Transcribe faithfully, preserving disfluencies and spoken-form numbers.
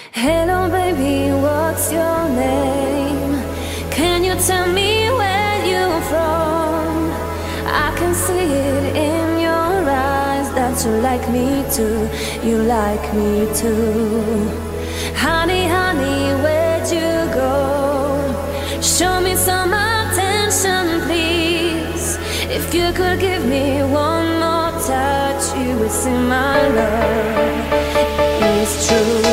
Hello, baby, what's your name? Can you tell me where you're from? I can see it in your eyes that you like me too, you like me too. Honey, honey, where'd you go? Show me some attention, please. If you could give me one more touch, you would see my love is true.